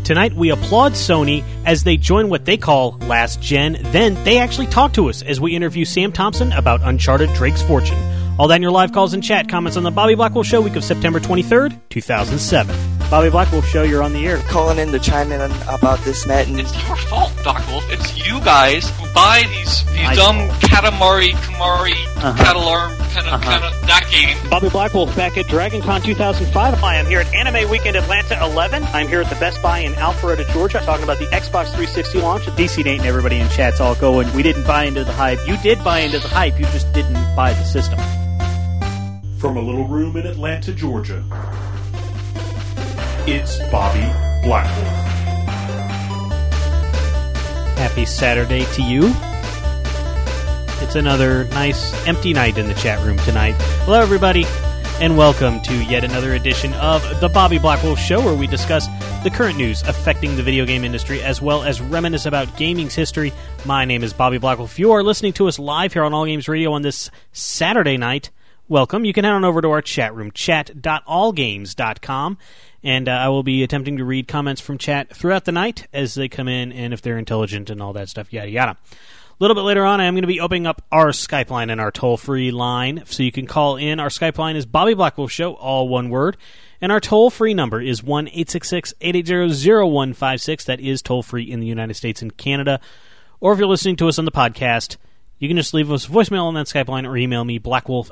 Tonight, we applaud Sony as they join what they call Last Gen. Then, they actually talk to us as we interview Sam Thompson about Uncharted Drake's Fortune. All that in your live calls and chat comments on the Bobby Blackwolf Show, week of September 23rd, 2007. Bobby Blackwolf Show, you're on the air. Calling in to chime in about this, Matt. And it's your fault, Doc Wolf. It's you guys who buy these dumb Katamari, Katalarm kind of that game. Bobby Blackwolf back at Dragon Con 2005. I am here at Anime Weekend Atlanta 11. I'm here at the Best Buy in Alpharetta, Georgia, talking about the Xbox 360 launch. DC Nate and everybody in chat's all going, we didn't buy into the hype. You did buy into the hype, you just didn't buy the system. From a little room in Atlanta, Georgia, it's Bobby Blackwolf. Happy Saturday to you. It's another nice empty night in the chat room tonight. Hello, everybody, and welcome to yet another edition of the Bobby Blackwolf Show, where we discuss the current news affecting the video game industry, as well as reminisce about gaming's history. My name is Bobby Blackwolf. If you are listening to us live here on All Games Radio on this Saturday night, welcome. You can head on over to our chat room, chat.allgames.com, and I will be attempting to read comments from chat throughout the night as they come in, and if they're intelligent and all that stuff, yada yada. A little bit later on, I am going to be opening up our Skype line and our toll-free line, so you can call in. Our Skype line is Bobby Blackwolf Show, all one word, and our toll-free number is 1-866-880-0156. That is toll-free in the United States and Canada. Or if you're listening to us on the podcast, you can just leave us a voicemail on that Skype line or email me,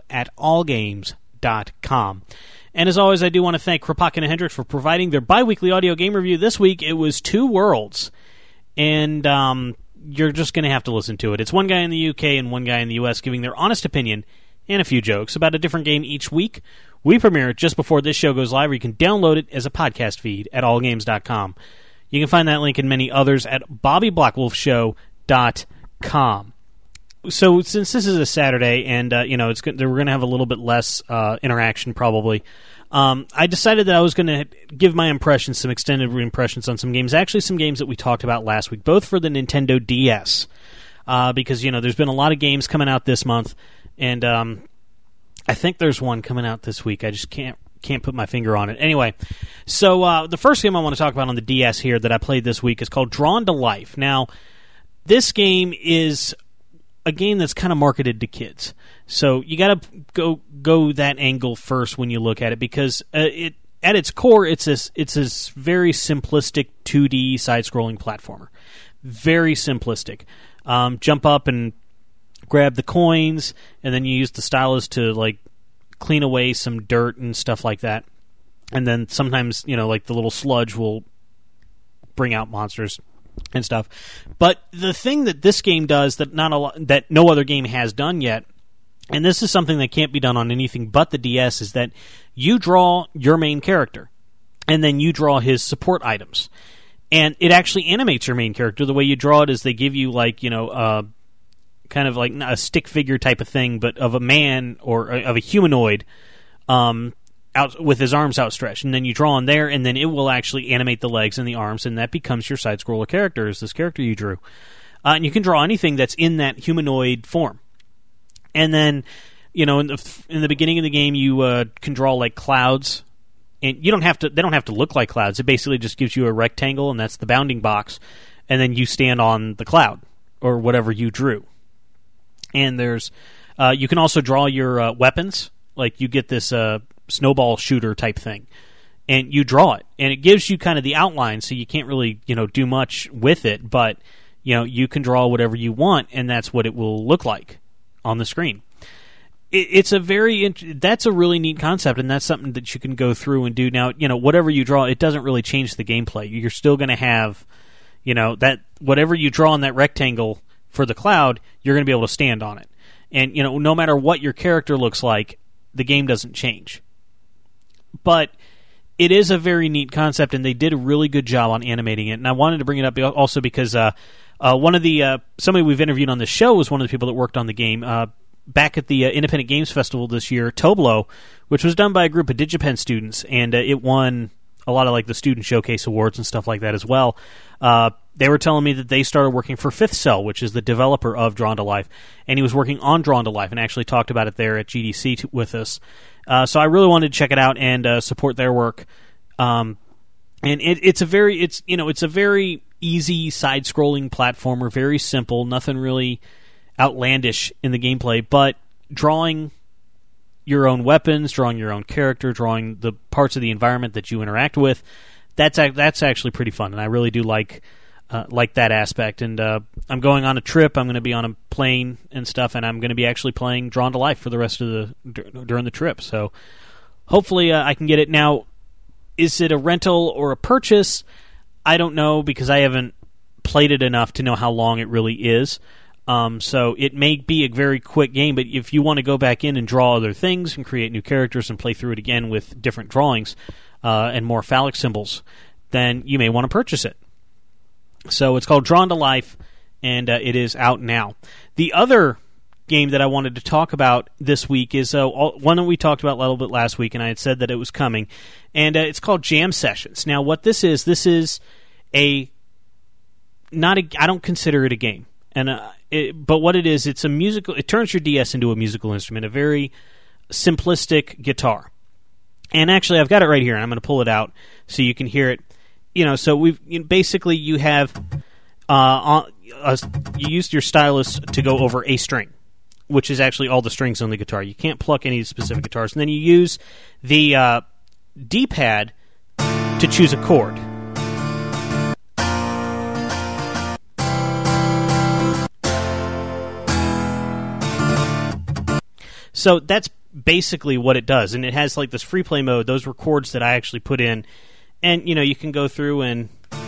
blackwolf@allgames.com. And as always, I do want to thank Kropotkin and Hendricks for providing their bi-weekly audio game review. This week, it was Two Worlds. And you're just going to have to listen to it. It's one guy in the UK and one guy in the US giving their honest opinion and a few jokes about a different game each week. We premiere it just before this show goes live, or you can download it as a podcast feed at allgames.com. You can find that link and many others at bobbyblackwolfshow.com. So since this is a Saturday, and we're going to have a little bit less interaction probably, I decided that I was going to give my impressions, some extended impressions on some games. Actually, some games that we talked about last week, both for the Nintendo DS, because there's been a lot of games coming out this month, and I think there's one coming out this week. I just can't put my finger on it. Anyway, so the first game I want to talk about on the DS here that I played this week is called Drawn to Life. Now, this game is a game that's kind of marketed to kids. So you got to go that angle first when you look at it, because at its core, it's this very simplistic 2D side-scrolling platformer. Very simplistic. Jump up and grab the coins, and then you use the stylus to clean away some dirt and stuff like that. And then sometimes the little sludge will bring out monsters and stuff. But the thing that this game does that no other game has done yet, and this is something that can't be done on anything but the DS, is that you draw your main character, and then you draw his support items. And it actually animates your main character. The way you draw it is they give you kind of like a stick figure type of thing, but of a man or of a humanoid out with his arms outstretched, and then you draw on there, and then it will actually animate the legs and the arms, and that becomes your side-scroller character, is this character you drew. And you can draw anything that's in that humanoid form. And then, in the beginning of the game, you can draw clouds, and they don't have to look like clouds. It basically just gives you a rectangle, and that's the bounding box, and then you stand on the cloud or whatever you drew. And there's you can also draw your weapons. You get this snowball shooter type thing, and you draw it, and it gives you kind of the outline, so you can't really do much with it, but you can draw whatever you want, and that's what it will look like on the screen. It's that's a really neat concept, and that's something that you can go through and do. Now, whatever you draw, it doesn't really change the gameplay. You're still going to have that whatever you draw in that rectangle for the cloud, you're going to be able to stand on it, and no matter what your character looks like, the game doesn't change. But it is a very neat concept, and they did a really good job on animating it. And I wanted to bring it up also because one of the somebody we've interviewed on the show was one of the people that worked on the game back at the Independent Games Festival this year, Toblo, which was done by a group of DigiPen students, and it won a lot of the Student Showcase Awards and stuff like that as well. They were telling me that they started working for Fifth Cell, which is the developer of Drawn to Life, and he was working on Drawn to Life and actually talked about it there at GDC with us. So I really wanted to check it out and support their work. And it's a very easy side-scrolling platformer, very simple, nothing really outlandish in the gameplay, but drawing your own weapons, drawing your own character, drawing the parts of the environment that you interact with, that's actually pretty fun, and I really do like that aspect. And I'm going on a trip. I'm going to be on a plane and stuff, and I'm going to be actually playing Drawn to Life for the rest of during the trip. So hopefully I can get it. Now, is it a rental or a purchase? I don't know, because I haven't played it enough to know how long it really is. So it may be a very quick game, but if you want to go back in and draw other things and create new characters and play through it again with different drawings and more phallic symbols, then you may want to purchase it. So it's called Drawn to Life, and it is out now. The other game that I wanted to talk about this week is one that we talked about a little bit last week, and I had said that it was coming, and it's called Jam Sessions. Now, what this is I don't consider it a game, but what it is, it's a musical. It turns your DS into a musical instrument, a very simplistic guitar. And actually, I've got it right here, and I'm going to pull it out so you can hear it. So basically you have you used your stylus to go over a string, which is actually all the strings on the guitar. You can't pluck any specific guitars, and then you use the D-pad to choose a chord. So that's basically what it does, and it has like this free play mode. Those were chords that I actually put in, and you can go through and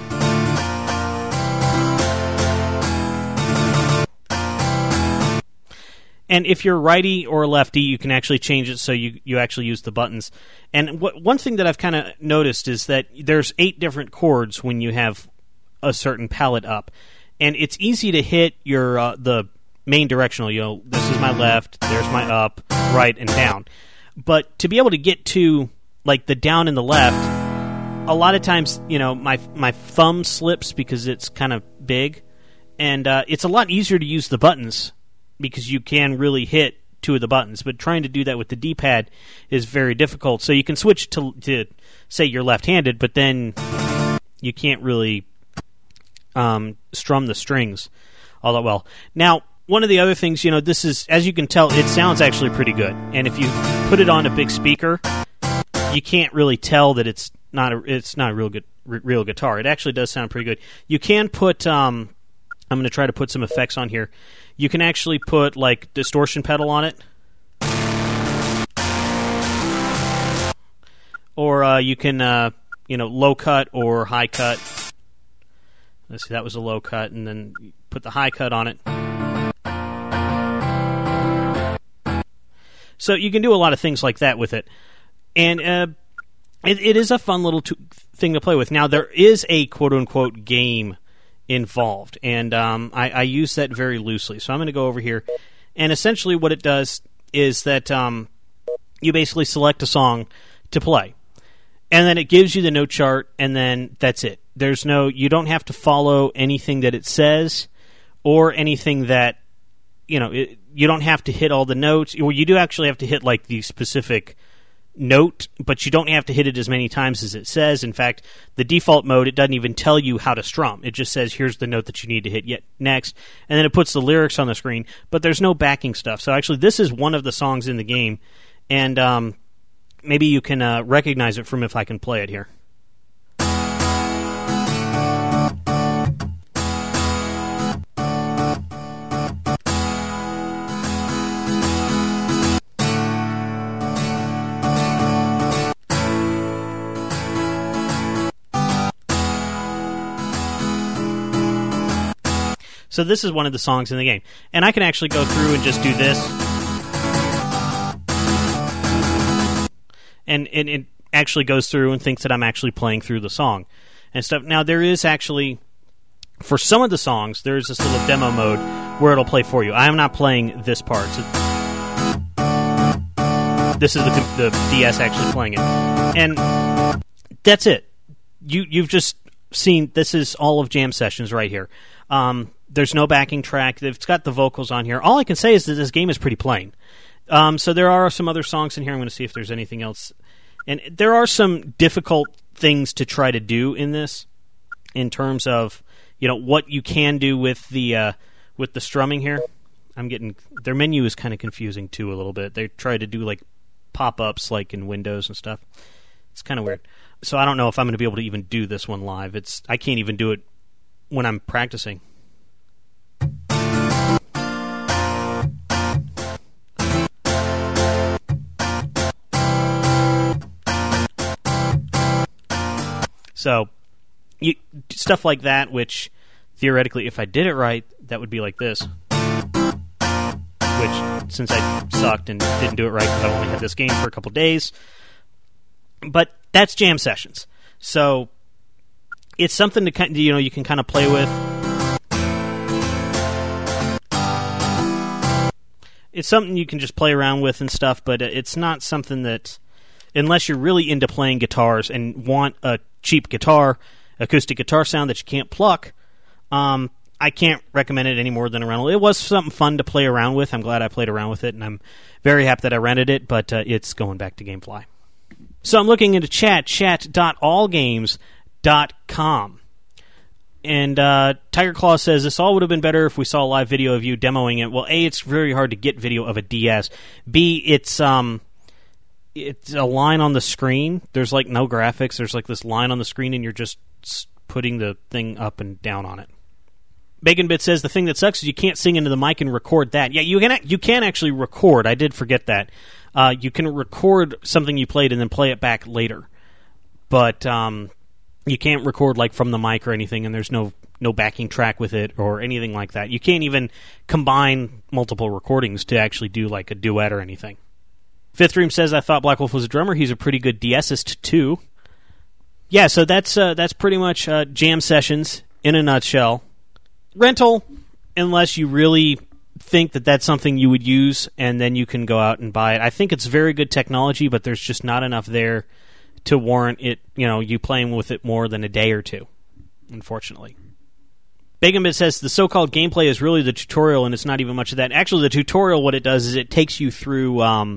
if you're righty or lefty, you can actually change it so you actually use the buttons. And one thing that I've kind of noticed is that there's 8 different chords when you have a certain palette up, and it's easy to hit your the main directional. This is my left, there's my up, right, and down. But to be able to get to like the down and the left, a lot of times, my thumb slips because it's kind of big, and it's a lot easier to use the buttons because you can really hit 2 of the buttons. But trying to do that with the D-pad is very difficult. So you can switch to say you're left-handed, but then you can't really strum the strings all that well. Now, one of the other things, this is, as you can tell, it sounds actually pretty good. And if you put it on a big speaker, you can't really tell that it's not a real guitar. It actually does sound pretty good. You can put I'm going to try to put some effects on here. You can actually put like distortion pedal on it, or you can low cut or high cut. Let's see, that was a low cut, and then put the high cut on it. So you can do a lot of things like that with it. And it is a fun little thing to play with. Now, there is a quote-unquote game involved, and I use that very loosely. So I'm going to go over here. And essentially what it does is that you basically select a song to play. And then it gives you the note chart, and then that's it. You don't have to follow anything that it says or anything that, you don't have to hit all the notes. Or you do actually have to hit like the specific note, but you don't have to hit it as many times as it says. In fact, the default mode, it doesn't even tell you how to strum. It just says, here's the note that you need to hit next, and then it puts the lyrics on the screen, but there's no backing stuff. So actually, this is one of the songs in the game, and maybe you can recognize it from if I can play it here. So this is one of the songs in the game. And I can actually go through and just do this. And it actually goes through and thinks that I'm actually playing through the song and stuff. Now, there is actually, for some of the songs, there's this little demo mode where it'll play for you. I am not playing this part. So this is the DS actually playing it. And that's it. You've just seen, this is all of Jam Sessions right here. There's no backing track. It's got the vocals on here. All I can say is that this game is pretty plain. So there are some other songs in here. I'm going to see if there's anything else And there are some difficult things to try to do in this, in terms of, you know, what you can do with the strumming here. Their menu is kind of confusing too a little bit. They try to do like pop-ups like in Windows and stuff. It's kind of weird. So I don't know if I'm going to be able to even do this one live. I can't even do it when I'm practicing. So, stuff like that, which theoretically, if I did it right, that would be like this. Which, since I sucked and didn't do it right because I only had this game for a couple days. But that's jam sessions. So, it's something to you can kind of play with. It's something you can just play around with and stuff, but it's not something that, unless you're really into playing guitars and want a cheap acoustic guitar sound that you can't pluck, I can't recommend it any more than a rental. It was something fun to play around with. I'm glad I played around with it, and I'm very happy that I rented it, but it's going back to GameFly. So I'm looking into chat.allgames.com. And Tiger Claw says, this all would have been better if we saw a live video of you demoing it. Well, A, it's very hard to get video of a DS. B, it's a line on the screen. There's like no graphics. There's like this line on the screen, and you're just putting the thing up and down on it. BaconBit says, the thing that sucks is you can't sing into the mic and record that. Yeah, you can actually record. I did forget that. You can record something you played and then play it back later. But you can't record like from the mic or anything, and there's no backing track with it or anything like that. You can't even combine multiple recordings to actually do like a duet or anything. Fifth Dream says, I thought Black Wolf was a drummer. He's a pretty good DSist too. Yeah, so that's pretty much jam sessions in a nutshell. Rental, unless you really think that that's something you would use, and then you can go out and buy it. I think it's very good technology, but there's just not enough there to warrant it, you playing with it more than a day or two, unfortunately. BaconBit says the so-called gameplay is really the tutorial, and it's not even much of that. Actually, the tutorial, what it does is it takes you through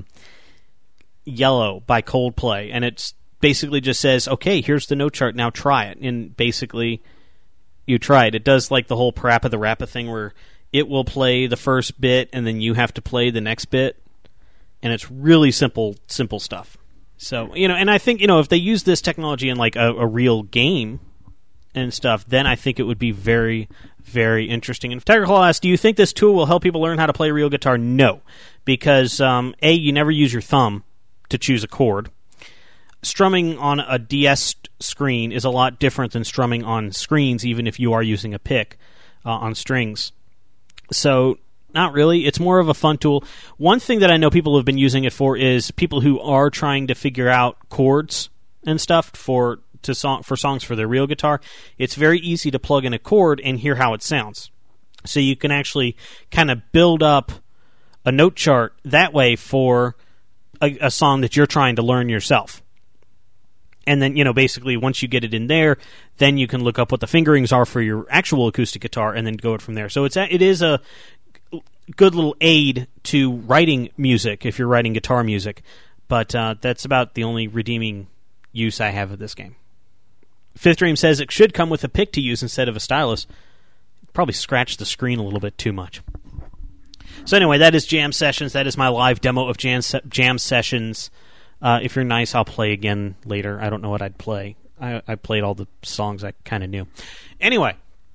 Yellow by Coldplay, and it basically just says, okay, here's the note chart, now try it. And basically, you try it. It does like the whole Parappa the Rappa thing where it will play the first bit, and then you have to play the next bit, and it's really simple stuff. So, and I think, if they use this technology in like a real game and stuff, then I think it would be very, very interesting. And Tiger Claw asks, do you think this tool will help people learn how to play real guitar? No, because A, you never use your thumb to choose a chord. Strumming on a DS screen is a lot different than strumming on screens, even if you are using a pick on strings. So, not really. It's more of a fun tool. One thing that I know people have been using it for is people who are trying to figure out chords and stuff for songs for their real guitar. It's very easy to plug in a chord and hear how it sounds. So you can actually kind of build up a note chart that way for a song that you're trying to learn yourself. And then, basically once you get it in there, then you can look up what the fingerings are for your actual acoustic guitar and then go it from there. So it is a good little aid to writing music if you're writing guitar music, but that's about the only redeeming use I have of this game. Fifth Dream says it should come with a pick to use instead of a stylus. Probably scratch the screen a little bit too much. So anyway, that is Jam Sessions. That is my live demo of Jam Sessions. If you're nice, I'll play again later. I don't know what I'd play. I played all the songs I kind of knew. Anyway,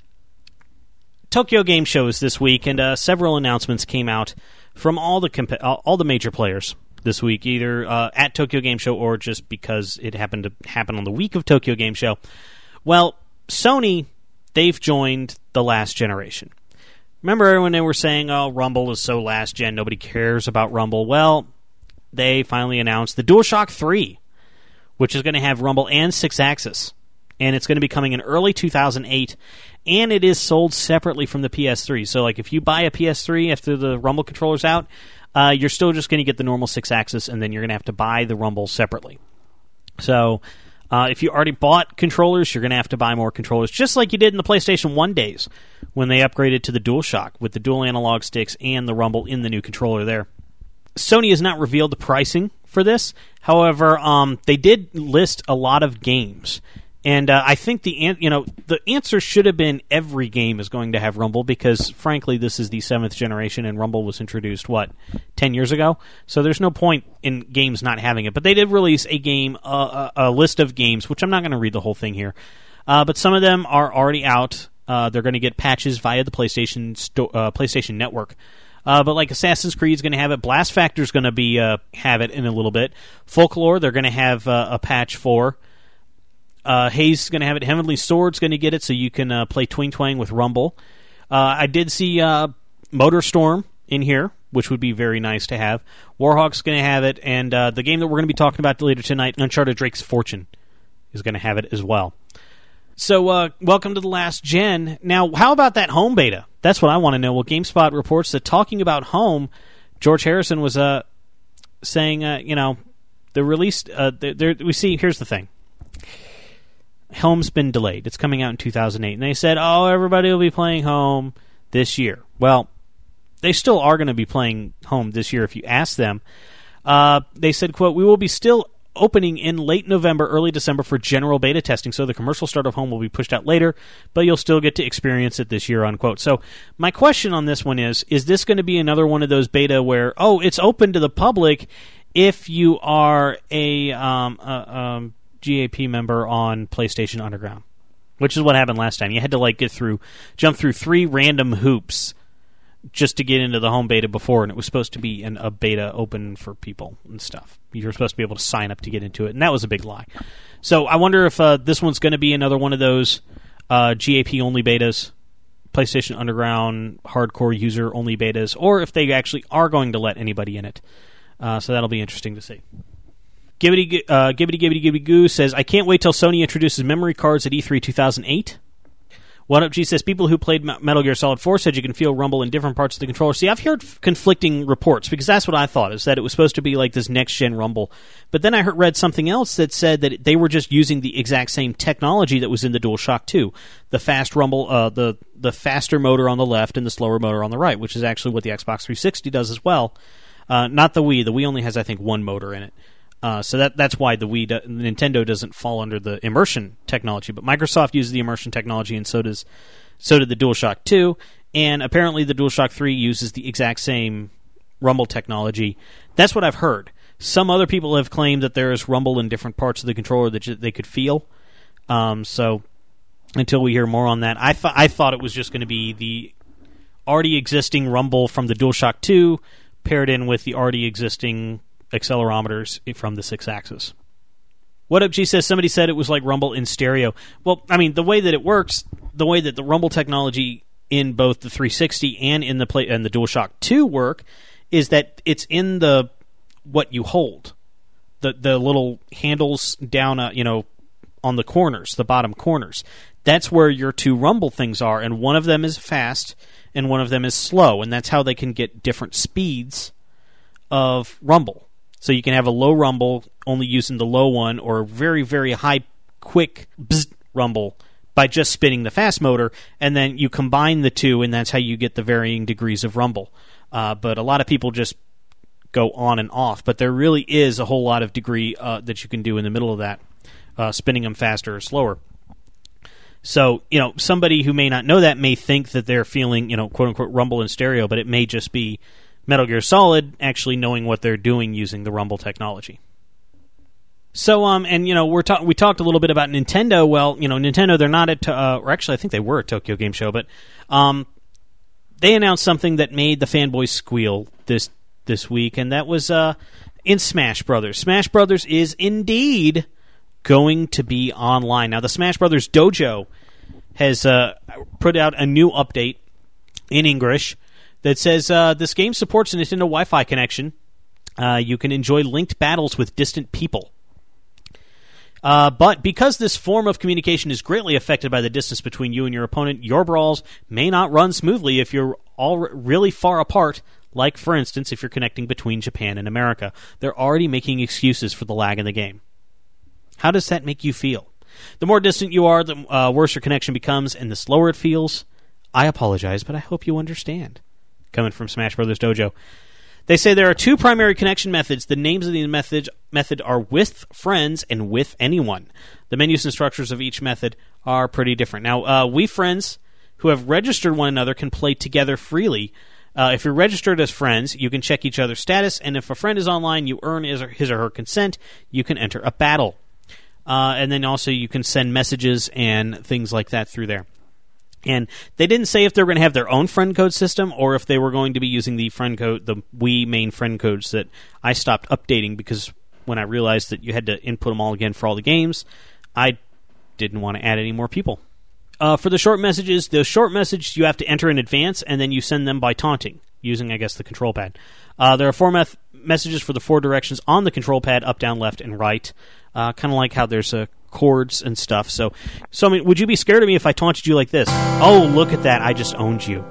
Tokyo Game Show is this week, and several announcements came out from all the major players this week, either at Tokyo Game Show or just because it happened to happen on the week of Tokyo Game Show. Well, Sony, they've joined the last generation. Remember when they were saying, oh, Rumble is so last gen, nobody cares about Rumble? Well, they finally announced the DualShock 3, which is going to have Rumble and 6-axis. And it's going to be coming in early 2008, and it is sold separately from the PS3. So, like, if you buy a PS3 after the Rumble controller's out, you're still just going to get the normal 6-axis, and then you're going to have to buy the Rumble separately. So, if you already bought controllers, you're going to have to buy more controllers, just like you did in the PlayStation 1 days when they upgraded to the DualShock with the dual analog sticks and the Rumble in the new controller there. Sony has not revealed the pricing for this. However, they did list a lot of games. And I think the answer should have been every game is going to have Rumble because, frankly, this is the 7th generation and Rumble was introduced, 10 years ago? So there's no point in games not having it. But they did release a game, a list of games, which I'm not going to read the whole thing here. But some of them are already out. They're going to get patches via the PlayStation Network. But like Assassin's Creed is going to have it. Blast Factor is going to have it in a little bit. Folklore, they're going to have a patch for. Haze is going to have it. Heavenly Sword's going to get it, so you can play Twing Twang with Rumble. I did see Motorstorm in here, which would be very nice to have. Warhawk's going to have it, and the game that we're going to be talking about later tonight, Uncharted Drake's Fortune, is going to have it as well. So, welcome to the last gen. Now, how about that home beta? That's what I want to know. Well, GameSpot reports that talking about home, George Harrison was saying, the release. We see. Here's the thing. Home's been delayed. It's coming out in 2008. And they said, everybody will be playing Home this year. Well, they still are going to be playing Home this year if you ask them. They said, quote, we will be still opening in late November, early December for general beta testing, so the commercial start of Home will be pushed out later, but you'll still get to experience it this year, unquote. So my question on this one is this going to be another one of those beta where, it's open to the public if you are a GAP member on PlayStation Underground, which is what happened last time. You had to jump through 3 random hoops just to get into the home beta before, and it was supposed to be a beta open for people and stuff. You were supposed to be able to sign up to get into it, and that was a big lie. So I wonder if this one's going to be another one of those GAP-only betas, PlayStation Underground hardcore user-only betas, or if they actually are going to let anybody in it. So that'll be interesting to see. Gibbity Goo says, I can't wait till Sony introduces memory cards at E3 2008. What Up G says, people who played Metal Gear Solid 4 said you can feel rumble in different parts of the controller. See, I've heard conflicting reports, because that's what I thought, is that it was supposed to be like this next-gen rumble. But then I read something else that said that they were just using the exact same technology that was in the DualShock 2. The fast rumble, the faster motor on the left and the slower motor on the right, which is actually what the Xbox 360 does as well. Not the Wii. The Wii only has, I think, one motor in it. So that's why the Nintendo doesn't fall under the immersion technology, but Microsoft uses the immersion technology, and so did the DualShock 2, and apparently the DualShock 3 uses the exact same rumble technology. That's what I've heard. Some other people have claimed that there is rumble in different parts of the controller that they could feel. So until we hear more on that, I thought it was just going to be the already existing rumble from the DualShock 2 paired in with the already existing accelerometers from the 6-axis. What Up G says, somebody said it was like Rumble in stereo. Well, I mean, the way that it works, the way that the Rumble technology in both the 360 and in the DualShock 2 work, is that it's in what you hold. The little handles down, on the corners, the bottom corners. That's where your 2 rumble things are, and one of them is fast and one of them is slow, and that's how they can get different speeds of rumble. So you can have a low rumble only using the low one, or a very, very high, quick bzz rumble by just spinning the fast motor, and then you combine the 2, and that's how you get the varying degrees of rumble. But a lot of people just go on and off, but there really is a whole lot of degree that you can do in the middle of that, spinning them faster or slower. So, somebody who may not know that may think that they're feeling, quote-unquote rumble in stereo, but it may just be Metal Gear Solid actually knowing what they're doing using the rumble technology. So, we talked a little bit about Nintendo. Well, Nintendo, they're not at, or actually I think they were at Tokyo Game Show, but they announced something that made the fanboys squeal this week, and that was in Smash Brothers. Smash Brothers is indeed going to be online. Now, the Smash Brothers Dojo has put out a new update in English that says this game supports a Nintendo Wi-Fi connection. You can enjoy linked battles with distant people. But because this form of communication is greatly affected by the distance between you and your opponent, your brawls may not run smoothly if you're all really far apart, like, for instance, if you're connecting between Japan and America. They're already making excuses for the lag in the game. How does that make you feel? The more distant you are, the worse your connection becomes, and the slower it feels. I apologize, but I hope you understand. Coming from Smash Brothers Dojo. They say there are two primary connection methods. The names of the method are with friends and with anyone. The menus and structures of each method are pretty different. Now, we friends who have registered one another can play together freely. If you're registered as friends, you can check each other's status, and if a friend is online, you earn his or her consent. You can enter a battle. And then also you can send messages and things like that through there. And they didn't say if they were going to have their own friend code system or if they were going to be using the friend code, the Wii main friend codes that I stopped updating because when I realized that you had to input them all again for all the games, I didn't want to add any more people. For the short messages you have to enter in advance and then you send them by taunting using, I guess, the control pad. There are 4 messages for the 4 directions on the control pad, up, down, left, and right. Kind of like how there's chords and stuff. So I mean, would you be scared of me if I taunted you like this? Oh, look at that! I just owned you.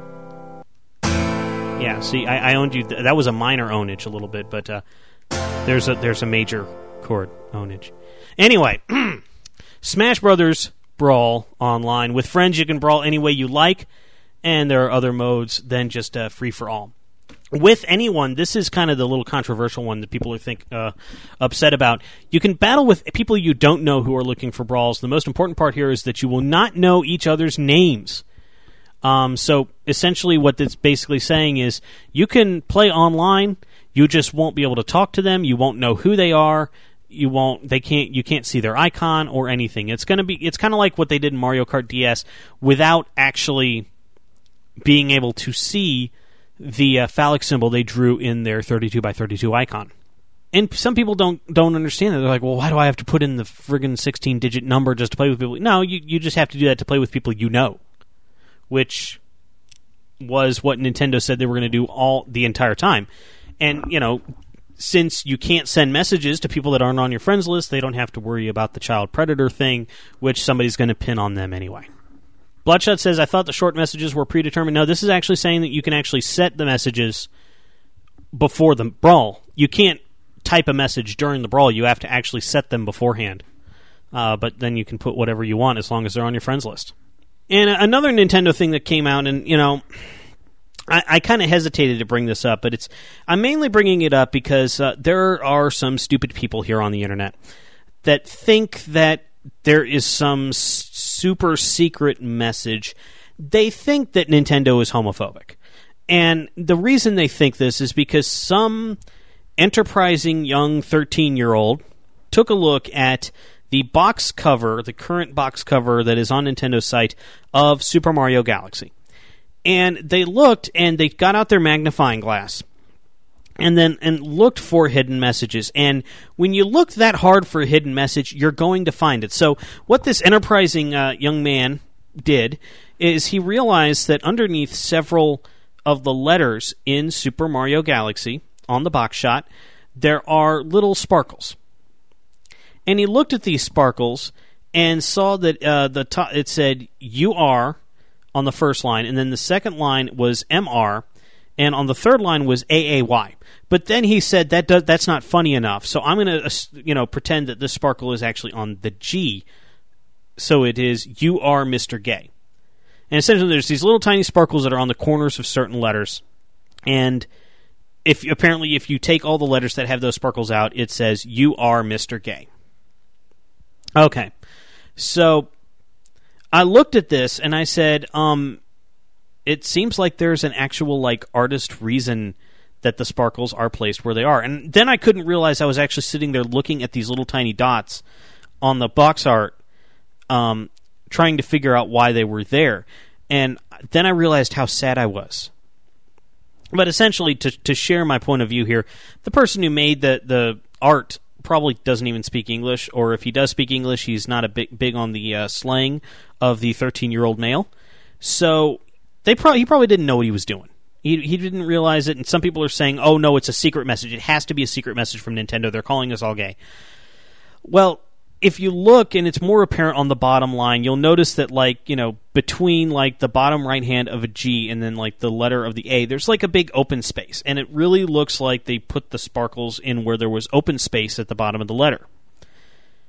Yeah, see, I owned you. That was a minor ownage, a little bit, but there's a major chord ownage. Anyway, Smash Brothers Brawl online with friends. You can brawl any way you like, and there are other modes than just free for all. With anyone, this is kind of the little controversial one that people are upset about. You can battle with people you don't know who are looking for brawls. The most important part here is that you will not know each other's names. So essentially what that's basically saying is you can play online, you just won't be able to talk to them, you won't know who they are, you can't see their icon or anything. It's kind of like what they did in Mario Kart DS without actually being able to see the phallic symbol they drew in their 32x32 icon. And some people don't understand that. They're like, well, why do I have to put in the friggin' 16-digit number just to play with people? No, you just have to do that to play with people you know, which was what Nintendo said they were going to do the entire time. And, since you can't send messages to people that aren't on your friends list, they don't have to worry about the child predator thing, which somebody's going to pin on them anyway. Bloodshot says, I thought the short messages were predetermined. No, this is actually saying that you can actually set the messages before the brawl. You can't type a message during the brawl. You have to actually set them beforehand. But then you can put whatever you want as long as they're on your friends list. And another Nintendo thing that came out, and, I kind of hesitated to bring this up, but I'm mainly bringing it up because there are some stupid people here on the internet that think that there is some super secret message. They think that Nintendo is homophobic. And the reason they think this is because some enterprising young 13-year-old took a look at the box cover, the current box cover that is on Nintendo's site of Super Mario Galaxy. And they looked and they got out their magnifying glass and looked for hidden messages. And when you look that hard for a hidden message, you're going to find it. So what this enterprising young man did is he realized that underneath several of the letters in Super Mario Galaxy on the box shot, there are little sparkles. And he looked at these sparkles and saw that it said UR on the first line, and then the second line was MR, and on the third line was AAY. But then he said that's not funny enough, so I'm going to pretend that this sparkle is actually on the G. So it is "You are Mr. Gay." And essentially there's these little tiny sparkles that are on the corners of certain letters. And if you take all the letters that have those sparkles out, it says "You are Mr. Gay." Okay. So I looked at this and I said, it seems like there's an actual artist reason that the sparkles are placed where they are. And then I couldn't realize I was actually sitting there looking at these little tiny dots on the box art, trying to figure out why they were there. And then I realized how sad I was. But essentially, to share my point of view here, the person who made the art probably doesn't even speak English, or if he does speak English, he's not big on the slang of the 13-year-old male. So he probably didn't know what he was doing. He didn't realize it, and some people are saying, oh, no, it's a secret message. It has to be a secret message from Nintendo. They're calling us all gay. Well, if you look, and it's more apparent on the bottom line, you'll notice that, between, the bottom right hand of a G and then, the letter of the A, there's, a big open space. And it really looks like they put the sparkles in where there was open space at the bottom of the letter.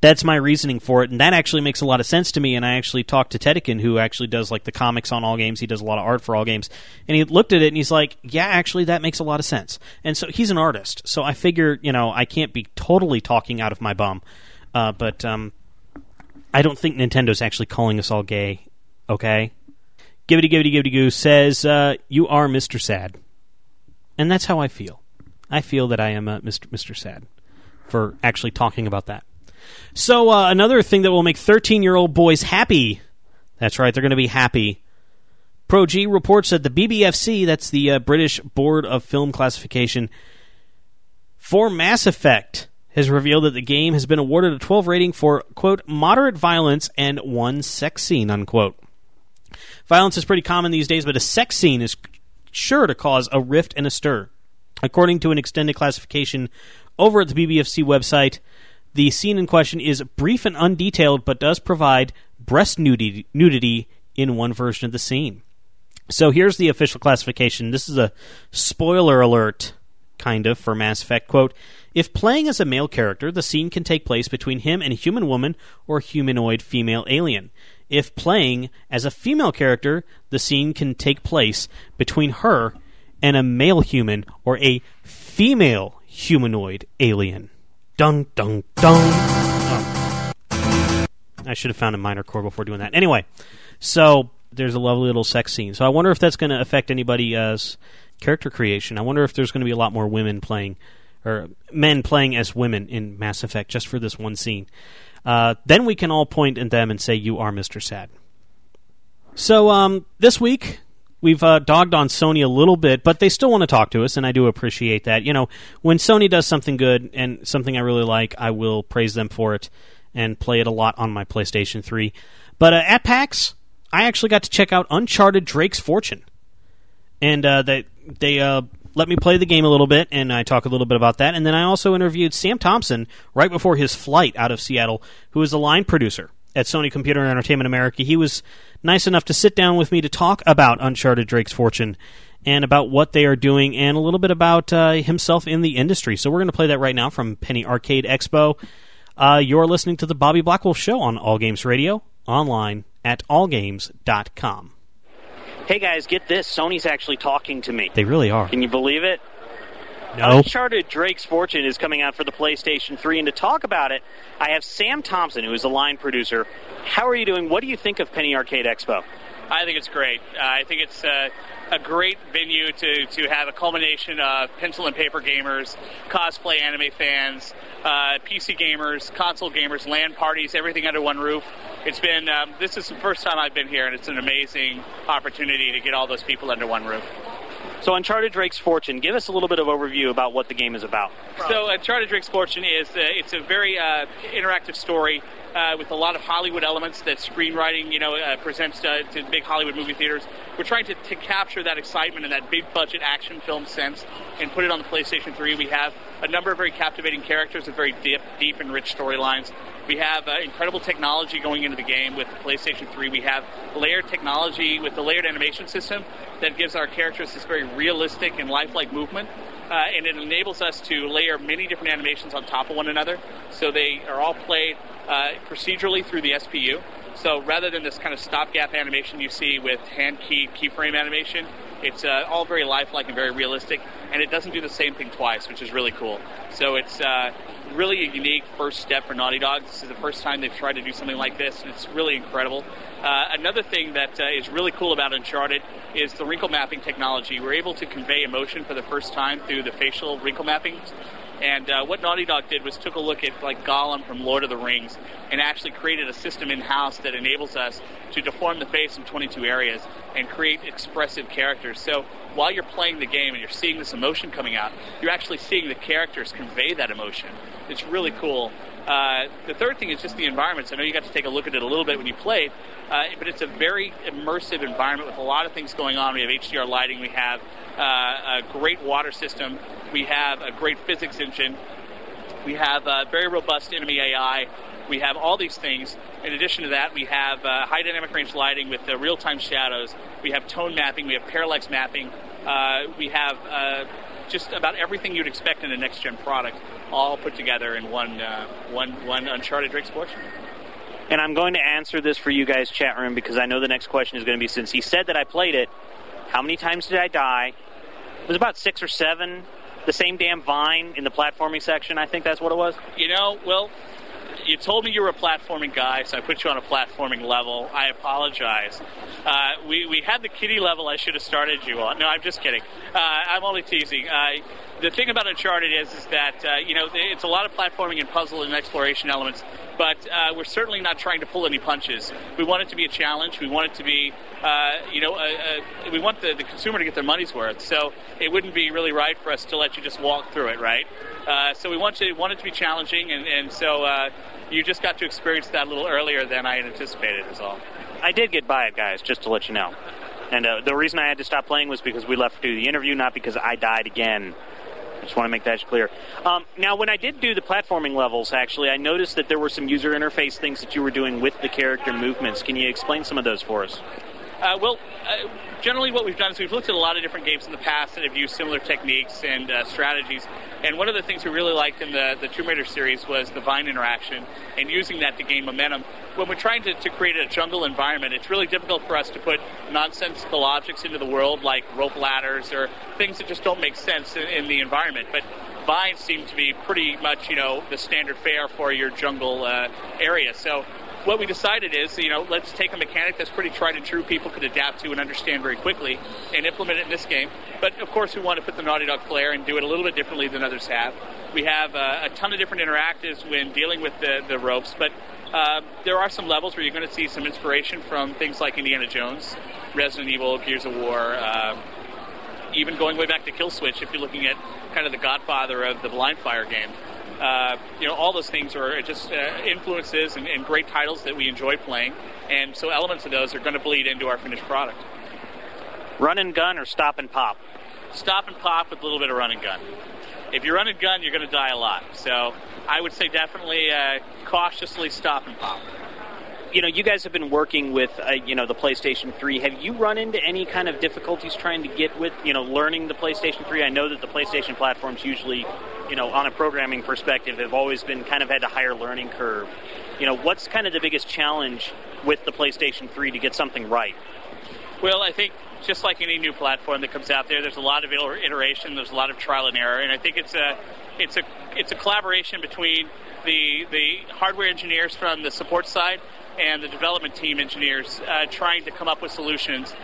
That's my reasoning for it, and that actually makes a lot of sense to me. And I actually talked to Tedekin, who actually does like the comics on All Games. He does a lot of art for All Games, and he looked at it and he's like, "Yeah, actually, that makes a lot of sense." And so he's an artist, so I figure, I can't be totally talking out of my bum, but I don't think Nintendo's actually calling us all gay. Okay, Gibbity Goo says you are Mr. Sad, and that's how I feel. I feel that I am Mr. Sad for actually talking about that. So another thing that will make 13-year-old boys happy. That's right, they're going to be happy. Pro G reports that the BBFC, that's the British Board of Film Classification, for Mass Effect, has revealed that the game has been awarded a 12 rating for, quote, moderate violence and one sex scene, unquote. Violence is pretty common these days, but a sex scene is sure to cause a rift and a stir. According to an extended classification over at the BBFC website, the scene in question is brief and undetailed, but does provide breast nudity in one version of the scene. So here's the official classification. This is a spoiler alert, kind of, for Mass Effect. Quote, if playing as a male character, the scene can take place between him and a human woman or humanoid female alien. If playing as a female character, the scene can take place between her and a male human or a female humanoid alien. Dun, dun, dun. Oh. I should have found a minor chord before doing that. Anyway, so there's a lovely little sex scene. So I wonder if that's going to affect anybody's character creation. I wonder if there's going to be a lot more women playing, or men playing as women in Mass Effect just for this one scene. Then we can all point at them and say, you are Mr. Sad. So this week, we've dogged on Sony a little bit, but they still want to talk to us, and I do appreciate that. When Sony does something good and something I really like, I will praise them for it and play it a lot on my PlayStation 3. But at PAX, I actually got to check out Uncharted Drake's Fortune. And they let me play the game a little bit, and I talk a little bit about that. And then I also interviewed Sam Thompson right before his flight out of Seattle, who is the line producer at Sony Computer and Entertainment America. He was nice enough to sit down with me to talk about Uncharted Drake's Fortune and about what they are doing and a little bit about himself in the industry. So we're going to play that right now from Penny Arcade Expo. You're listening to the Bobby Blackwolf Show on All Games Radio, online at allgames.com. Hey guys, get this. Sony's actually talking to me. They really are. Can you believe it? No. Uncharted Drake's Fortune is coming out for the PlayStation 3, and to talk about it, I have Sam Thompson, who is the line producer. How are you doing? What do you think of Penny Arcade Expo? I think it's great. I think it's a great venue to have a culmination of pencil and paper gamers, cosplay anime fans, PC gamers, console gamers, LAN parties, everything under one roof. It's been this is the first time I've been here, and it's an amazing opportunity to get all those people under one roof. So Uncharted Drake's Fortune, give us a little bit of overview about what the game is about. So Uncharted Drake's Fortune is it's a very interactive story with a lot of Hollywood elements that screenwriting presents to big Hollywood movie theaters. We're trying to capture that excitement and that big budget action film sense and put it on the PlayStation 3. We have a number of very captivating characters with very deep and rich storylines. We have incredible technology going into the game with the PlayStation 3. We have layered technology with the layered animation system that gives our characters this very realistic and lifelike movement. And it enables us to layer many different animations on top of one another. So they are all played procedurally through the SPU. So rather than this kind of stopgap animation you see with hand-keyed keyframe animation, it's all very lifelike and very realistic, and it doesn't do the same thing twice, which is really cool. So it's really a unique first step for Naughty Dog. This is the first time they've tried to do something like this, and it's really incredible. Another thing that is really cool about Uncharted is the wrinkle mapping technology. We're able to convey emotion for the first time through the facial wrinkle mapping. And what Naughty Dog did was took a look at like Gollum from Lord of the Rings and actually created a system in-house that enables us to deform the face in 22 areas and create expressive characters. So while you're playing the game and you're seeing this emotion coming out, you're actually seeing the characters convey that emotion. It's really cool. The third thing is just the environments. I know you got to take a look at it a little bit when you played, but it's a very immersive environment with a lot of things going on. We have HDR lighting. We have a great water system. We have a great physics engine. We have very robust enemy AI. We have all these things. In addition to that, we have high dynamic range lighting with real-time shadows. We have tone mapping. We have parallax mapping. We have just about everything you'd expect in a next-gen product, all put together in one Uncharted Drake Sportsman. And I'm going to answer this for you guys, chat room, because I know the next question is going to be, since he said that I played it, how many times did I die? It was about 6 or 7. The same damn vine in the platforming section, I think that's what it was. Well, you told me you were a platforming guy, so I put you on a platforming level. I apologize. We had the kiddie level I should have started you on. No, I'm just kidding. I'm only teasing. The thing about Uncharted is that, it's a lot of platforming and puzzle and exploration elements, but we're certainly not trying to pull any punches. We want it to be a challenge. We want it to be, we want the consumer to get their money's worth. So it wouldn't be really right for us to let you just walk through it, right? So we want it to be challenging, and so you just got to experience that a little earlier than I had anticipated, is all. I did get by it, guys, just to let you know. And the reason I had to stop playing was because we left to do the interview, not because I died again. I just want to make that clear. Now, when I did do the platforming levels, actually, I noticed that there were some user interface things that you were doing with the character movements. Can you explain some of those for us? Generally what we've done is we've looked at a lot of different games in the past that have used similar techniques and strategies. And one of the things we really liked in the Tomb Raider series was the vine interaction and using that to gain momentum. When we're trying to create a jungle environment, it's really difficult for us to put nonsensical objects into the world like rope ladders or things that just don't make sense in the environment. But vines seem to be pretty much, the standard fare for your jungle area. So what we decided is, let's take a mechanic that's pretty tried and true, people could adapt to and understand very quickly, and implement it in this game. But, of course, we want to put the Naughty Dog flair and do it a little bit differently than others have. We have a ton of different interactives when dealing with the ropes, but there are some levels where you're going to see some inspiration from things like Indiana Jones, Resident Evil, Gears of War, even going way back to Kill Switch if you're looking at kind of the godfather of the Blind Fire game. All those things are just influences and great titles that we enjoy playing, and so elements of those are going to bleed into our finished product. Run and gun or stop and pop? Stop and pop with a little bit of run and gun. If you run and gun, you're going to die a lot. So I would say definitely cautiously stop and pop. You guys have been working with, the PlayStation 3. Have you run into any kind of difficulties trying to get with, learning the PlayStation 3? I know that the PlayStation platforms usually, on a programming perspective, have always been kind of had a higher learning curve. What's kind of the biggest challenge with the PlayStation 3 to get something right? Well, I think just like any new platform that comes out there's a lot of iteration, there's a lot of trial and error, and I think it's a collaboration between the hardware engineers from the support side and the development team engineers trying to come up with solutions.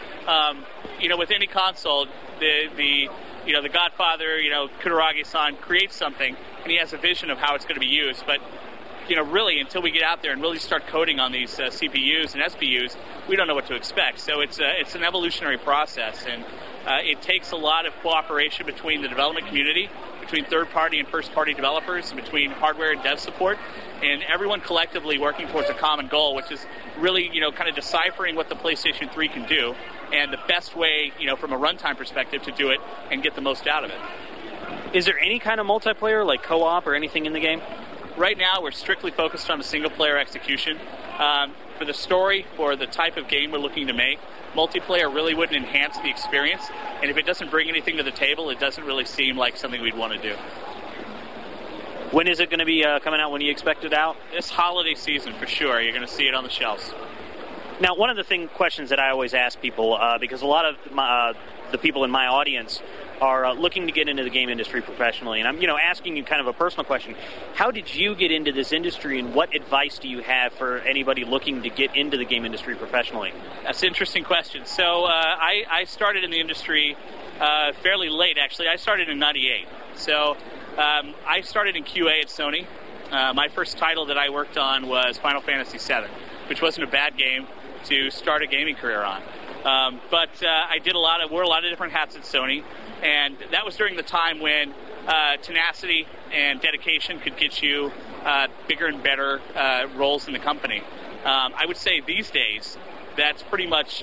With any console, the Godfather, Kutaragi-san creates something, and he has a vision of how it's going to be used, but really, until we get out there and really start coding on these CPUs and SPUs, we don't know what to expect. So it's an evolutionary process, and it takes a lot of cooperation between the development community, between third-party and first-party developers, between hardware and dev support, and everyone collectively working towards a common goal, which is really, kind of deciphering what the PlayStation 3 can do, and the best way, from a runtime perspective, to do it and get the most out of it. Is there any kind of multiplayer, like co-op or anything in the game? Right now, we're strictly focused on a single-player execution. For the story, for the type of game we're looking to make, multiplayer really wouldn't enhance the experience, and if it doesn't bring anything to the table, it doesn't really seem like something we'd want to do. When is it going to be coming out? When do you expect it out? This holiday season, for sure. You're going to see it on the shelves. Now, one of the questions that I always ask people, because a lot of the people in my audience are looking to get into the game industry professionally, and I'm, asking you kind of a personal question. How did you get into this industry, and what advice do you have for anybody looking to get into the game industry professionally? That's an interesting question. So I started in the industry fairly late, actually. I started in '98. So I started in QA at Sony. My first title that I worked on was Final Fantasy VII, which wasn't a bad game to start a gaming career on. But I wore a lot of different hats at Sony, and that was during the time when tenacity and dedication could get you bigger and better roles in the company. I would say these days that's pretty much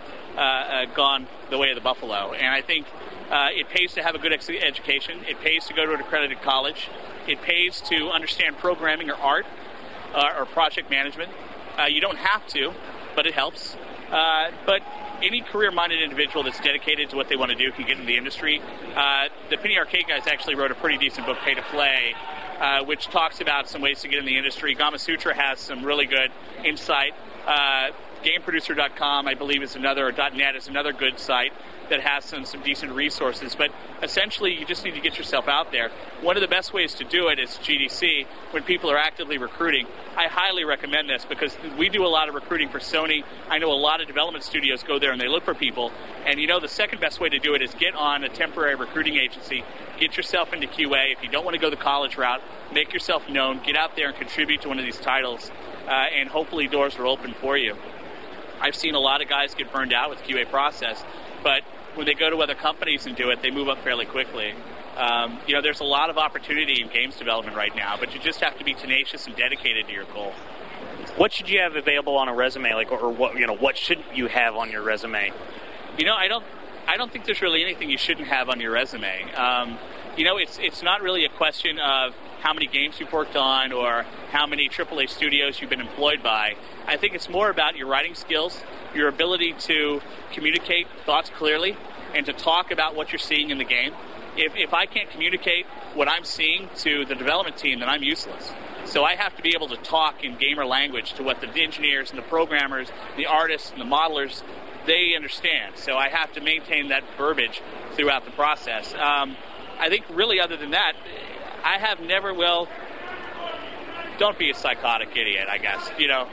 gone the way of the buffalo, and I think it pays to have a good education. It pays to go to an accredited college. It pays to understand programming or art or project management. You don't have to, but it helps. But any career-minded individual that's dedicated to what they want to do can get into the industry. The Penny Arcade guys actually wrote a pretty decent book, Pay to Play, which talks about some ways to get in the industry. Gamasutra has some really good insight. GameProducer.com, I believe, is another, or .net is another good site that has some decent resources. But essentially, you just need to get yourself out there. One of the best ways to do it is GDC, when people are actively recruiting. I highly recommend this because we do a lot of recruiting for Sony. I know a lot of development studios go there and they look for people. And, the second best way to do it is get on a temporary recruiting agency. Get yourself into QA. If you don't want to go the college route, make yourself known. Get out there and contribute to one of these titles. And hopefully doors will open for you. I've seen a lot of guys get burned out with QA process, but when they go to other companies and do it, they move up fairly quickly. There's a lot of opportunity in games development right now, but you just have to be tenacious and dedicated to your goal. What should you have available on a resume, or what shouldn't you have on your resume? I don't think there's really anything you shouldn't have on your resume. It's not really a question of how many games you've worked on or how many AAA studios you've been employed by. I think it's more about your writing skills, your ability to communicate thoughts clearly, and to talk about what you're seeing in the game. If I can't communicate what I'm seeing to the development team, then I'm useless. So I have to be able to talk in gamer language to what the engineers and the programmers, the artists and the modelers, they understand. So I have to maintain that verbiage throughout the process. I think really other than that, I have never, don't be a psychotic idiot, I guess.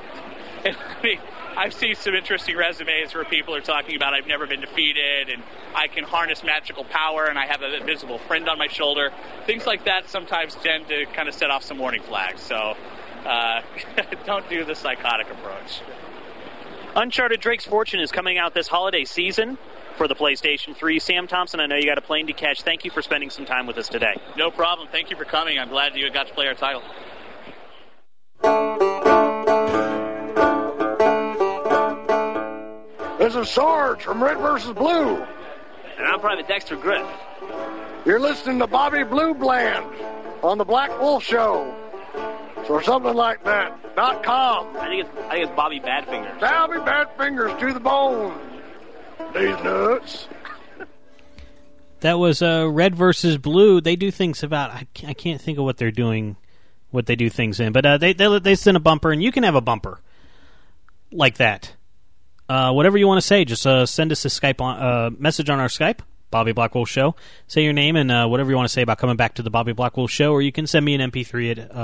I've seen some interesting resumes where people are talking about I've never been defeated and I can harness magical power and I have an invisible friend on my shoulder. Things like that sometimes tend to kind of set off some warning flags. So don't do the psychotic approach. Uncharted Drake's Fortune is coming out this holiday season for the PlayStation 3. Sam Thompson, I know you got a plane to catch. Thank you for spending some time with us today. No problem. Thank you for coming. I'm glad you got to play our title. This is Sarge from Red vs. Blue. And I'm Private Dexter Griff. You're listening to Bobby Blue Bland on the Black Wolf Show. Or something like that. .com. I think it's Bobby Badfingers. Bobby Badfingers to the bone. These nuts. That was Red versus Blue. They do things about... I can't think of what they're doing, what they do things in. But they send a bumper, and you can have a bumper like that. Whatever you want to say, just send us a Skype message on our Skype, Bobby Blackwolf Show. Say your name and whatever you want to say about coming back to the Bobby Blackwolf Show, or you can send me an MP3 at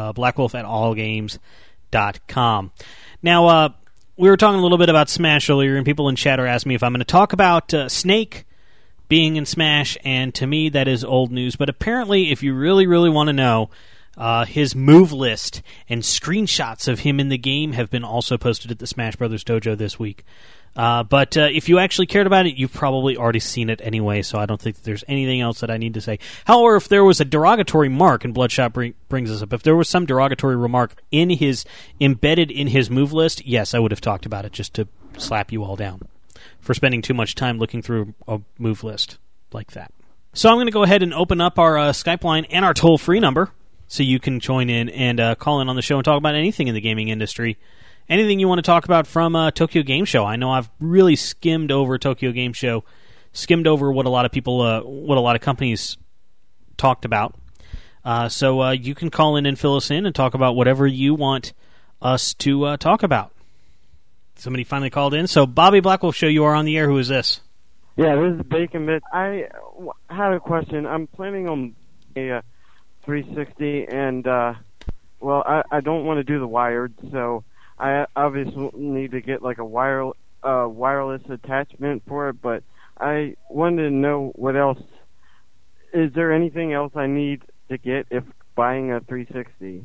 blackwolf@allgames.com. Now, we were talking a little bit about Smash earlier, and people in chat are asking me if I'm going to talk about Snake being in Smash, and to me that is old news. But apparently, if you really, really want to know, his move list and screenshots of him in the game have been also posted at the Smash Brothers Dojo this week. But if you actually cared about it, you've probably already seen it anyway, so I don't think that there's anything else that I need to say. However, if there was a derogatory mark, and Bloodshot brings us up, if there was some derogatory remark embedded in his move list, yes, I would have talked about it just to slap you all down for spending too much time looking through a move list like that. So I'm going to go ahead and open up our Skype line and our toll-free number so you can join in and call in on the show and talk about anything in the gaming industry. Anything you want to talk about from Tokyo Game Show. I know I've really skimmed over Tokyo Game Show, skimmed over what a lot of people, what a lot of companies talked about. So you can call in and fill us in and talk about whatever you want us to talk about. Somebody finally called in. So Bobby Blackwolf Show, you are on the air. Who is this? Yeah, this is Bacon Bits. I had a question. I'm planning on a 360, and I don't want to do the wired, so I obviously need to get like a wireless attachment for it, but I wanted to know what else. Is there anything else I need to get if buying a 360?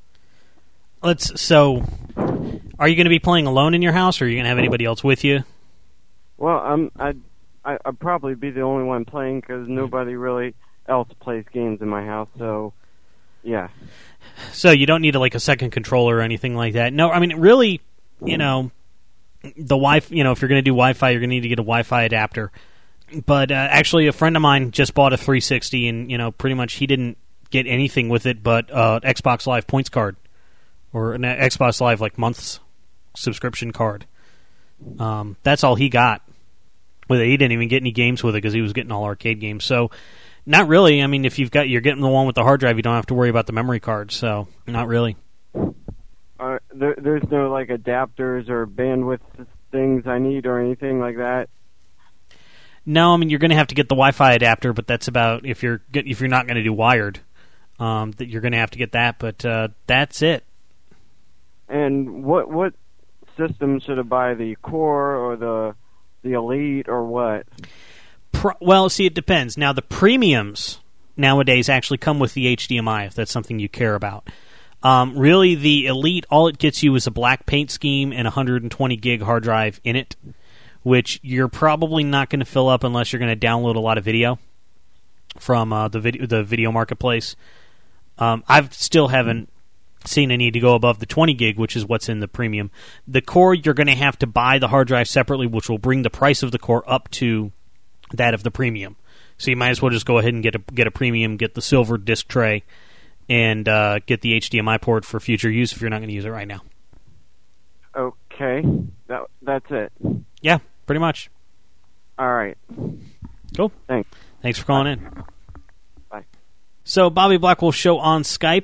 So, are you going to be playing alone in your house, or are you going to have anybody else with you? Well, I'd probably be the only one playing because nobody really else plays games in my house, so yeah. So you don't need a second controller or anything like that. No, I mean really, the if you're going to do Wi-Fi, you're going to need to get a Wi-Fi adapter. But actually, a friend of mine just bought a 360, and pretty much he didn't get anything with it but Xbox Live points card or an Xbox Live month's subscription card. That's all he got with it. He didn't even get any games with it because he was getting all arcade games. So, not really. I mean, if you're getting the one with the hard drive, you don't have to worry about the memory card. So, not really. There's no like adapters or bandwidth things I need or anything like that. No, I mean you're going to have to get the Wi-Fi adapter, but that's about if you're not going to do wired, that you're going to have to get that. But that's it. And what system should I buy? The Core or the Elite or what? Well, see, it depends. Now the premiums nowadays actually come with the HDMI if that's something you care about. Really, the Elite, all it gets you is a black paint scheme and 120 gig hard drive in it, which you're probably not going to fill up unless you're going to download a lot of video from the video marketplace. I've still haven't seen a need to go above the 20 gig, which is what's in the premium. The Core, you're going to have to buy the hard drive separately, which will bring the price of the Core up to that of the premium. So you might as well just go ahead and get a premium, get the silver disc tray, and get the HDMI port for future use if you're not going to use it right now. Okay, that's it. Yeah, pretty much. All right. Cool. Thanks for calling in. Bye. So, Bobby Blackwolf Show on Skype,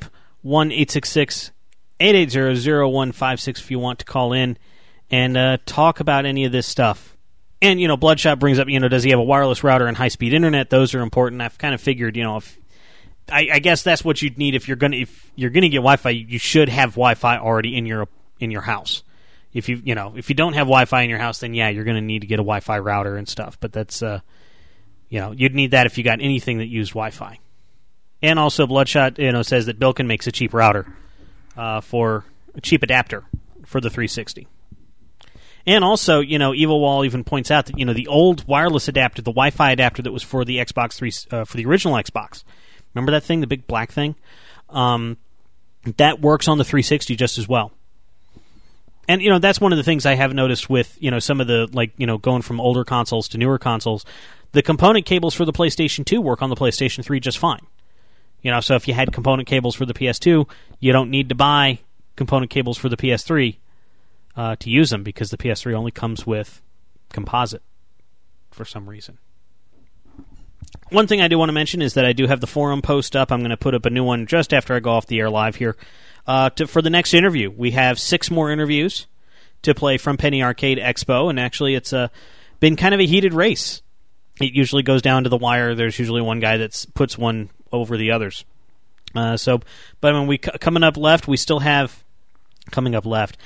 1-866-880-0156 if you want to call in and talk about any of this stuff. And, Bloodshot brings up, does he have a wireless router and high-speed internet? Those are important. I've kind of figured, if I guess that's what you'd need if you're gonna get Wi-Fi. You should have Wi-Fi already in your house. If you don't have Wi-Fi in your house, then yeah, you're gonna need to get a Wi-Fi router and stuff. But that's you'd need that if you got anything that used Wi-Fi. And also, Bloodshot says that Bilkin makes a cheap router for a cheap adapter for the 360. And also, Evil Wall even points out that the old wireless adapter, the Wi-Fi adapter that was for the Xbox 3 for the original Xbox. Remember that thing, the big black thing? That works on the 360 just as well. And, that's one of the things I have noticed with, some of the, going from older consoles to newer consoles. The component cables for the PlayStation 2 work on the PlayStation 3 just fine. So if you had component cables for the PS2, you don't need to buy component cables for the PS3 to use them because the PS3 only comes with composite for some reason. One thing I do want to mention is that I do have the forum post up. I'm going to put up a new one just after I go off the air live here. For the next interview, we have 6 more interviews to play from Penny Arcade Expo, and actually it's been kind of a heated race. It usually goes down to the wire. There's usually one guy that puts one over the others. Coming up left, we still have coming up, what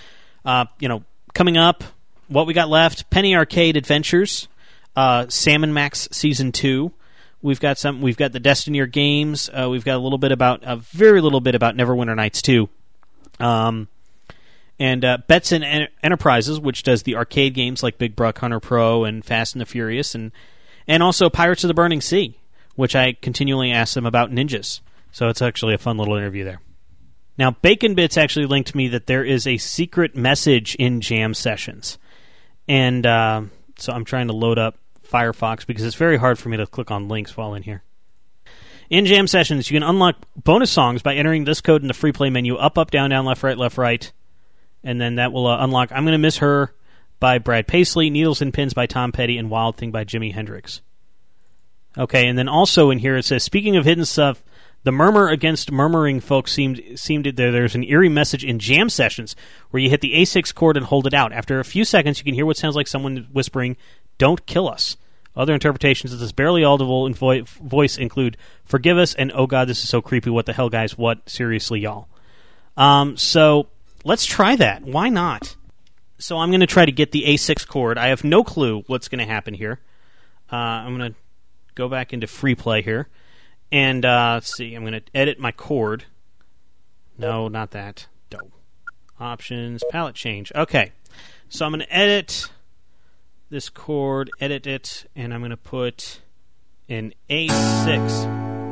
we got left, Penny Arcade Adventures, Salmon Max Season 2. We've got the Destineer games. We've got a very little bit about Neverwinter Nights 2. And Betson Enterprises, which does the arcade games like Big Buck Hunter Pro and Fast and the Furious, and also Pirates of the Burning Sea, which I continually ask them about ninjas. So it's actually a fun little interview there. Now, Bacon Bits actually linked me that there is a secret message in Jam Sessions. And so I'm trying to load up Firefox because it's very hard for me to click on links while in here. In Jam Sessions, you can unlock bonus songs by entering this code in the free play menu, up, down, left, right. And then that will unlock I'm Gonna Miss Her by Brad Paisley, Needles and Pins by Tom Petty, and Wild Thing by Jimi Hendrix. Okay, and then also in here it says, speaking of hidden stuff, the murmur against murmuring folks seemed there's an eerie message in Jam Sessions where you hit the A6 chord and hold it out. After a few seconds, you can hear what sounds like someone whispering, "Don't kill us." Other interpretations of this barely audible voice include, "Forgive us," and "Oh God, this is so creepy. What the hell, guys? What? Seriously, y'all?" So let's try that. Why not? So I'm going to try to get the A6 chord. I have no clue what's going to happen here. I'm going to go back into free play here. And let's see, I'm going to edit my chord. No, not that. Dope. Options, palette change. Okay. So I'm going to edit this chord, edit it, and I'm going to put an A6.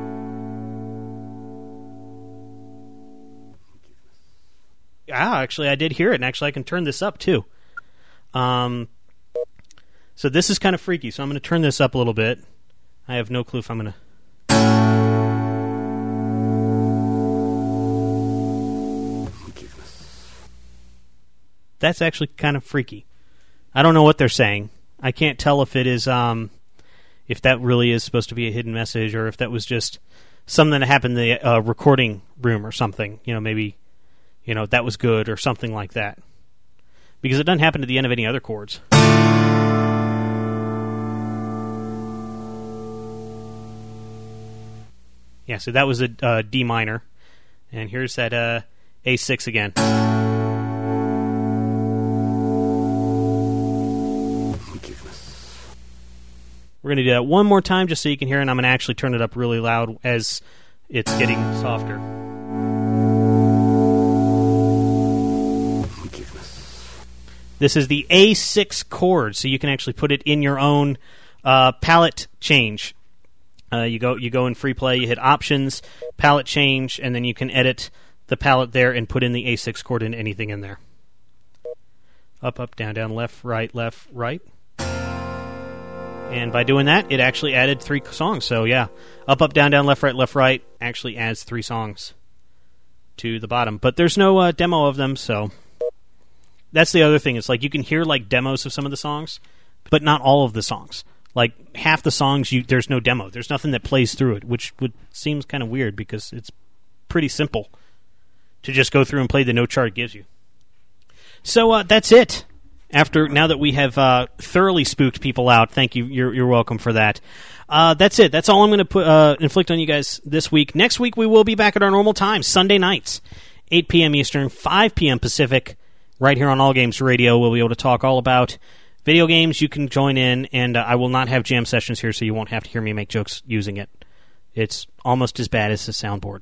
Actually, I did hear it, and actually I can turn this up, too. So this is kind of freaky, so I'm going to turn this up a little bit. I have no clue if I'm going to... That's actually kind of freaky. I don't know what they're saying. I can't tell if it is if that really is supposed to be a hidden message or if that was just something that happened in the recording room or something. Maybe that was good or something like that. Because it doesn't happen to the end of any other chords. Yeah, so that was a D minor. And here's that A6 again. We're going to do that one more time just so you can hear it, and I'm going to actually turn it up really loud as it's getting softer. This is the A6 chord, so you can actually put it in your own palette change. You go in free play, you hit options, palette change, and then you can edit the palette there and put in the A6 chord in anything in there. Up, up, down, down, left, right, right. And by doing that, it actually added 3 songs. So yeah, up, up, down, down, left, right actually adds 3 songs to the bottom. But there's no demo of them, so that's the other thing. It's like you can hear like demos of some of the songs, but not all of the songs. Like half the songs, there's no demo. There's nothing that plays through it, which seems kind of weird because it's pretty simple to just go through and play the note chart it gives you. So that's it. Now that we have thoroughly spooked people out, thank you. You're welcome for that. That's it. That's all I'm going to inflict on you guys this week. Next week we will be back at our normal time, Sunday nights, 8 p.m. Eastern, 5 p.m. Pacific, right here on All Games Radio. We'll be able to talk all about video games. You can join in, and I will not have jam sessions here, so you won't have to hear me make jokes using it. It's almost as bad as the soundboard.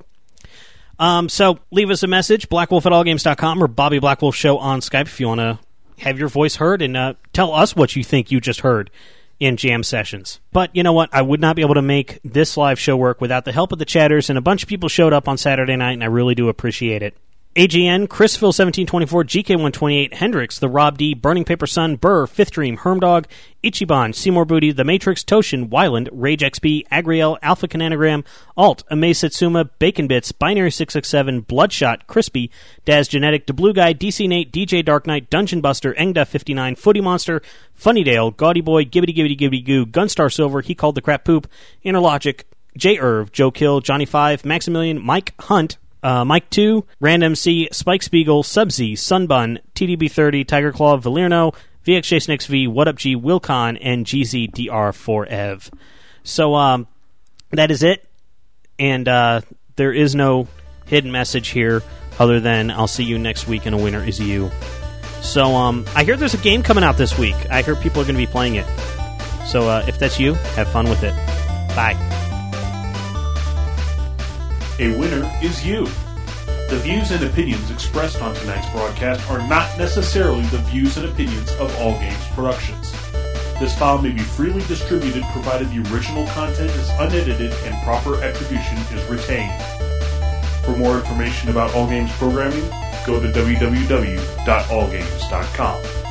So leave us a message, blackwolf@allgames.com or Bobby Blackwolf Show on Skype if you want to have your voice heard and tell us what you think you just heard in jam sessions. But you know what? I would not be able to make this live show work without the help of the chatters, and a bunch of people showed up on Saturday night, and I really do appreciate it. AGN, Chrisville1724, GK128, Hendrix, The Rob D, Burning Paper Sun, Burr, Fifth Dream, Hermdog, Ichiban, Seymour Booty, The Matrix, Toshin, Wyland, Rage XP, Agriel, Alpha Cananagram, Alt, Amaze Satsuma, Bacon Bits, Binary 667, Bloodshot, Crispy, Daz Genetic, The Blue Guy, DC Nate, DJ Dark Knight, Dungeon Buster, Engda59, Footy Monster, Funnydale, Gaudy Boy, Gibbity Gibbity Gibbity Goo, Gunstar Silver, He Called the Crap Poop, Interlogic, J Irv, Joe Kill, Johnny 5, Maximilian, Mike Hunt, Mike 2, Random C, Spike Spiegel, Subz, Sunbun, TDB30, Tiger Claw, Valerno, VXJSNXV, What Up G, Wilcon, and GZDR4Ev. So, that is it. And there is no hidden message here other than I'll see you next week and a winner is you. So, I hear there's a game coming out this week. I hear people are going to be playing it. So, if that's you, have fun with it. Bye. A winner is you. The views and opinions expressed on tonight's broadcast are not necessarily the views and opinions of All Games Productions. This file may be freely distributed provided the original content is unedited and proper attribution is retained. For more information about All Games programming, go to www.allgames.com.